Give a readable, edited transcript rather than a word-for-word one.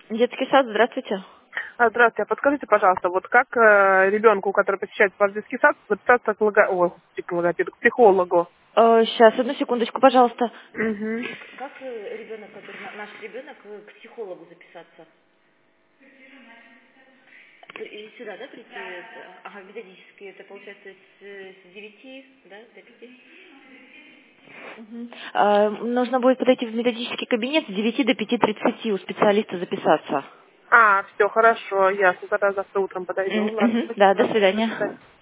Детский сад, здравствуйте. Здравствуйте, а подскажите, пожалуйста, вот как ребенку, который посещает ваш детский сад, записаться к психологу? Сейчас, одну секундочку, пожалуйста. Угу. Как ребенок, наш ребенок, к психологу записаться? И сюда, да, прийти? Ага, методически, это получается с 9, да, до 5? Нужно будет подойти в методический кабинет с 9 до 5:30 у специалиста записаться. Все, хорошо, ясно, тогда завтра утром подойду. Ладно, Да, до спасибо. До свидания. свидания.